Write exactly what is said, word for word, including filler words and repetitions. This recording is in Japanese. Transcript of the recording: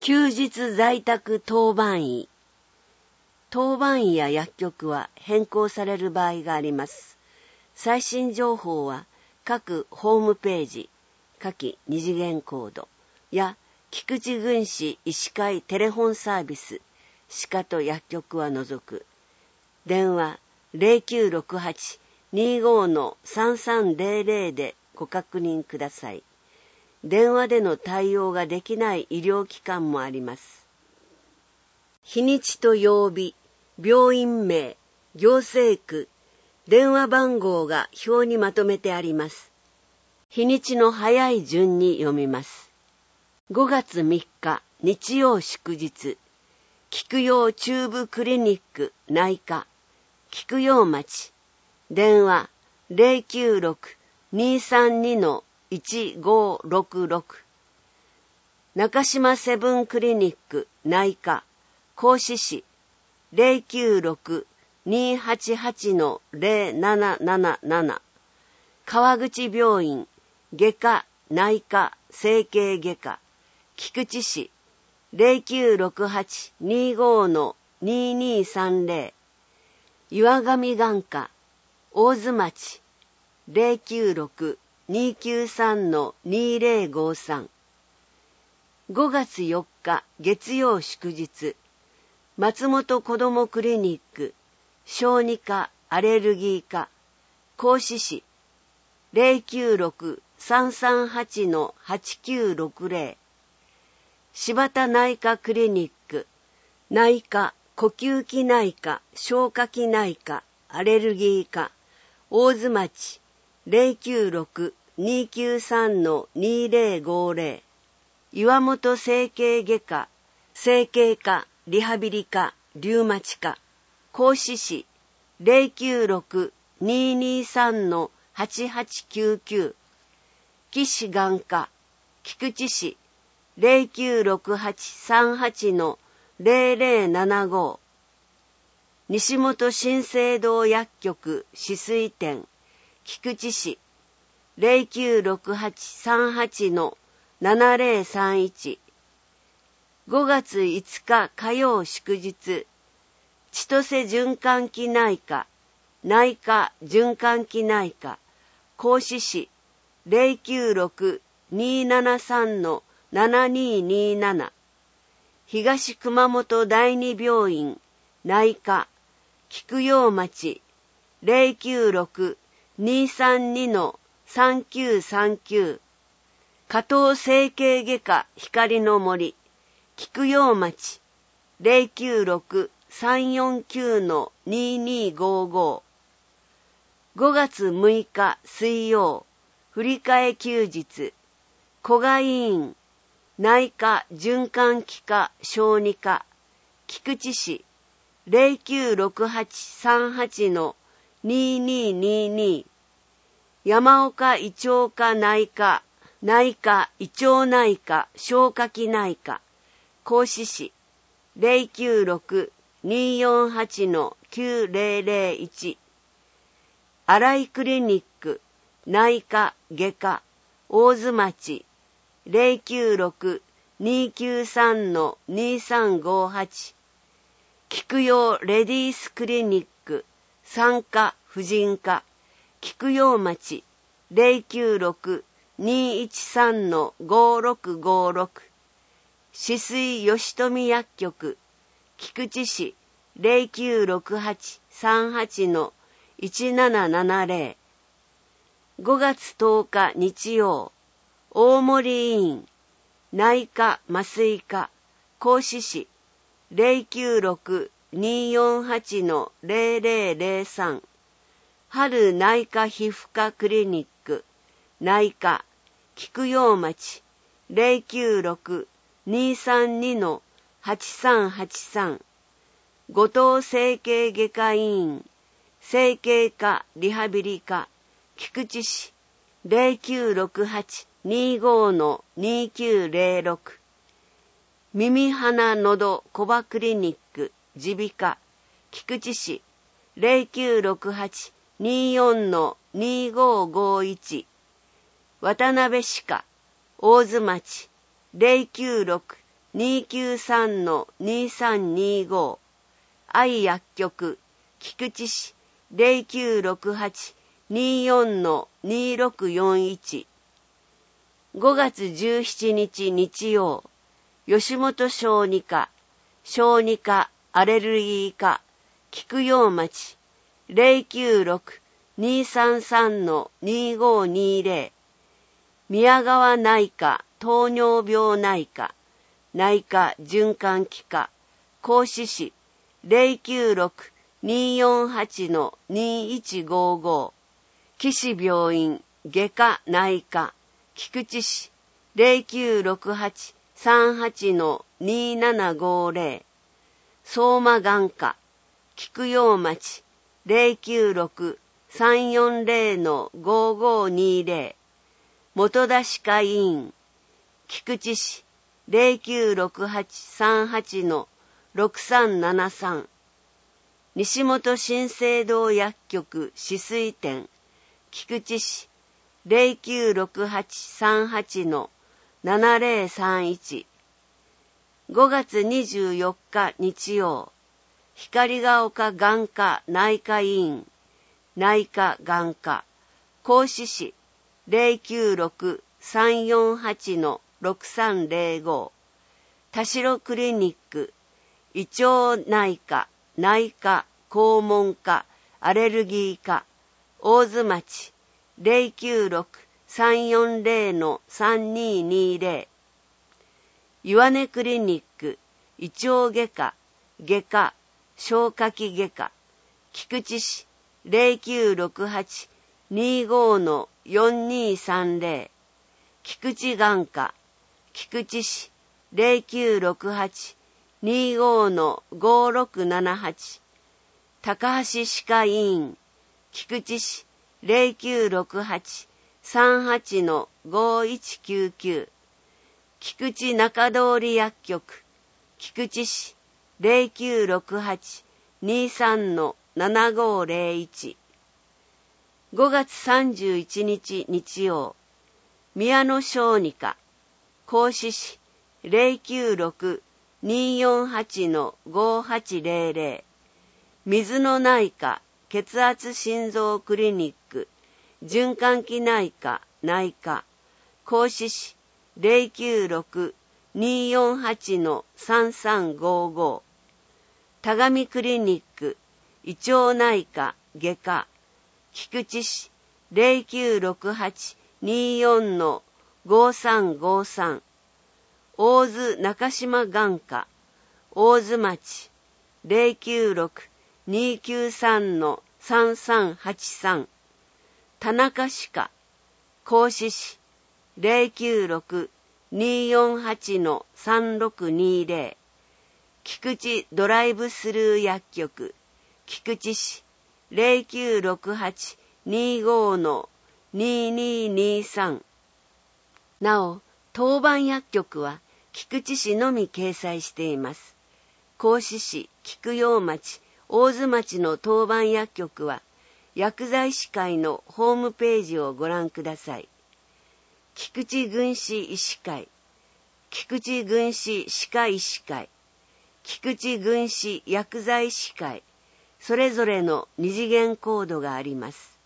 休日在宅当番医。当番医や薬局は変更される場合があります。最新情報は各ホームページ、下記二次元コードや菊池郡市医師会テレフォンサービス、歯科と薬局は除く。電話 ゼロきゅうろくはち にーごー のさんさんゼロゼロ でご確認ください。電話での対応ができない医療機関もあります。日にちと曜日、病院名、行政区、電話番号が表にまとめてあります。日にちの早い順に読みます。ごがつみっか日曜祝日、菊陽中部クリニック内科、菊陽町、電話 ゼロきゅうろく にーさんに いちごーろくろく、中島セブンクリニック内科、合志市、ゼロきゅうろく にーはちはち ゼロなななななな、川口病院、外科、内科、整形外科、菊池市、ゼロきゅうろくはち にーごー にーにーさんゼロ、岩上眼科、大津町、ゼロきゅうろく にーきゅうさん にーゼロごーさん、ごがつよっか月曜祝日、松本子どもクリニック、小児科アレルギー科、合志市、ゼロきゅうろく さんさんはち はちきゅうろくゼロ、柴田内科クリニック、内科、呼吸器内科、消化器内科、アレルギー科、大津町、ゼロきゅうろく にーきゅうさん にーゼロごーゼロ、岩本整形外科、整形科、リハビリ科、リウマチ科、合志市、ゼロきゅうろく にーにーさん はちはちきゅうきゅう、岸眼科、菊池市、ゼロきゅうろくはちさんはち ゼロゼロななご、西本新生堂薬局止水店、菊池市、ゼロきゅうろくはちさんはち ななゼロさんいち、ごがついつか火曜祝日、千歳循環器内科、内科循環器内科、合志市、ゼロきゅうろく にーななさん ななにーにーなな、東熊本第二病院、内科、菊陽町、ゼロきゅうろく にーさんに さんきゅうさんきゅう、加藤整形外科光の森、菊陽町、ゼロきゅうろく さんよんきゅう にーにーごーごー、ごがつむいか水曜、振り替え休日、古賀医院、内科循環器科小児科、菊池市、ゼロきゅうろくはちさんはち にーにーにーにー、山岡胃腸科内科、内科胃腸内科消化器内科、合志市、ゼロきゅうろく にーよんはち きゅうゼロゼロいち、新井クリニック、内科外科、大津町、ゼロきゅうろく にーきゅうさん にーさんごーはち、菊陽レディースクリニック、産科婦人科、菊陽町、ゼロきゅうろく にーいちさん ごーろくごーろく、止水吉富薬局、菊池市、ゼロきゅうろくはちさんはち いちななななゼロ、ごがつとおか日曜、大森医院、内科麻酔科、合志市、ゼロきゅうろく にーよんはち ゼロゼロゼロさん、春内科皮膚科クリニック、内科、菊陽町、ゼロきゅうろく にーさんに はちさんはちさん、後藤整形外科医院、整形科リハビリ科、菊池市、ゼロきゅうろくはち にーごー にーきゅうゼロろく、耳鼻喉小葉クリニック耳鼻科、菊池市、ゼロきゅうろくはち にーよん にーごーごーいち、渡辺歯科、大津町、ゼロきゅうろくにーきゅうさんのにさんにーご、愛薬局、菊池市 ゼロきゅうろくはち にーよんのにーろくよんいち。ごがつじゅうしちにち日曜、吉本小児科、小児科アレルギー科、菊陽町 ゼロきゅうろく にーさんさんのにーごにーぜろ、宮川内科糖尿病内科、内科循環器科、合志市 ゼロきゅうろく にーよんはちのにーいちごご、岸病院外科内科、菊池市 ゼロきゅうろくはち さんはちのにーななごぜろ、相馬眼科、菊陽町 ゼロきゅうろく さんよんぜろのごごにーぜろ、元田歯科医院、菊池市 ゼロきゅうろくはち さんはちのろくさんななさん、西本新生堂薬局止水店、菊池市 ゼロきゅうろくはち さんはちのななぜろさんいち。ごがつにじゅうよっか日曜、光が丘眼科内科医院、内科眼科、合志市 ゼロきゅうろく さんよんはちのろくさんぜろご、田代クリニック、胃腸内科、内科、肛門科、アレルギー科、大津町 ゼロきゅうろく さんよんぜろのさんにーにーぜろ、岩根クリニック、胃腸外科、外科、消化器外科、菊池市 ゼロきゅうろくはち にーごのよんにーさんぜろ、菊池眼科、菊池市 ゼロきゅうろくはち にーごのごろくななはち、高橋歯科医院、菊池市 ゼロきゅうろくはち さんはちのごいちきゅうきゅう、菊池中通薬局、菊池市 ゼロきゅうろくはち にーさんのななごぜろいち。ごがつさんじゅういちにち日曜、宮野小児科、合志市 ゼロきゅうろく にーよんはちのごはちぜろぜろ、水野内科血圧心臓クリニック、循環器内科内科、合志市 ゼロきゅうろく にーよんはちのさんさんごご、田上クリニック胃腸内科外科、菊池市 ゼロきゅうろくはち にーよんのごさんごさん、大津中島眼科、大津町 ゼロきゅうろく にーきゅうさんのさんさんはちさん、田中歯科、合志市 ゼロきゅうろく にーよんはちのさんろくにーぜろ、菊池ドライブスルー薬局、菊池市 ゼロきゅうろくはち にーごのにーにーにーさん。なお、当番薬局は菊池市のみ掲載しています。合志市、菊陽町、大津町の当番薬局は、薬剤師会のホームページをご覧ください。菊池郡市医師会、菊池郡市歯科医師会、菊池郡市薬剤師会、それぞれの二次元コードがあります。